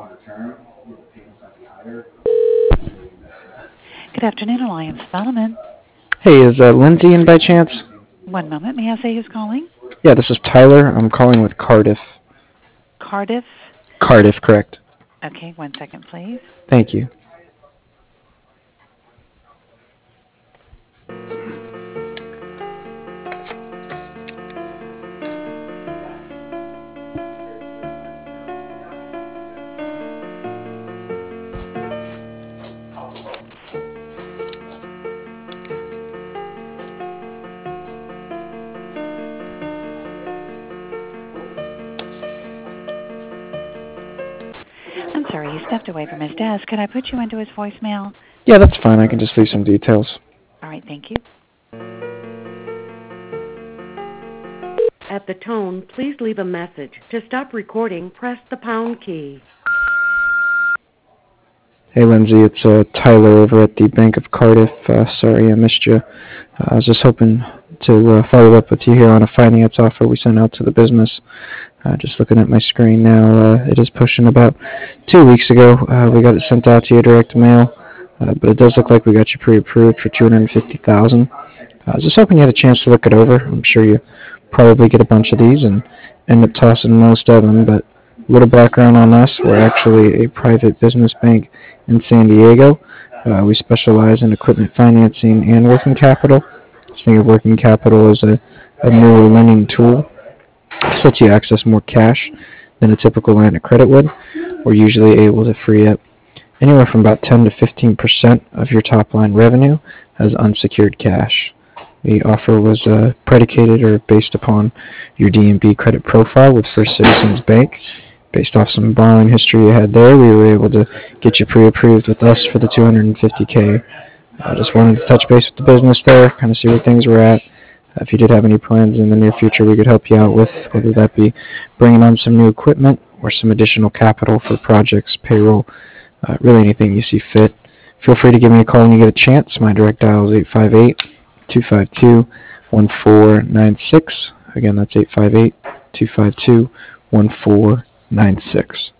Good afternoon, Alliance Development. Hey, is Lindsay in by chance? One moment. May I say who's calling? Yeah, this is Tyler. I'm calling with Cardiff. Cardiff? Cardiff, correct. Okay, 1 second, please. Thank you. I'm sorry, he stepped away from his desk. Could I put you into his voicemail? Yeah, that's fine. I can just leave some details. All right, thank you. At the tone, please leave a message. To stop recording, press the pound key. Hey, Lindsay, it's Tyler over at the Bank of Cardiff. Sorry I missed you. I was just hoping to follow up with you here on a finance offer we sent out to the business. Just looking at my screen now, it is pushing about 2 weeks ago. We got it sent out to you direct mail, but it does look like we got you pre-approved for $250,000. I was just hoping you had a chance to look it over. I'm sure you probably get a bunch of these and end up tossing most of them, but a little background on us. We're actually a private business bank in San Diego. We specialize in equipment financing and working capital. Think of working capital as a newer lending tool. This lets you access more cash than a typical line of credit would. We're usually able to free up anywhere from about 10 to 15% of your top line revenue as unsecured cash. The offer was predicated or based upon your D&B credit profile with First Citizens Bank. Based off some borrowing history you had there, we were able to get you pre-approved with us for the $250K. I just wanted to touch base with the business there, kind of see where things were at. If you did have any plans in the near future we could help you out with, whether that be bringing on some new equipment or some additional capital for projects, payroll, really anything you see fit. Feel free to give me a call when you get a chance. My direct dial is 858-252-1496. Again, that's 858-252-1496.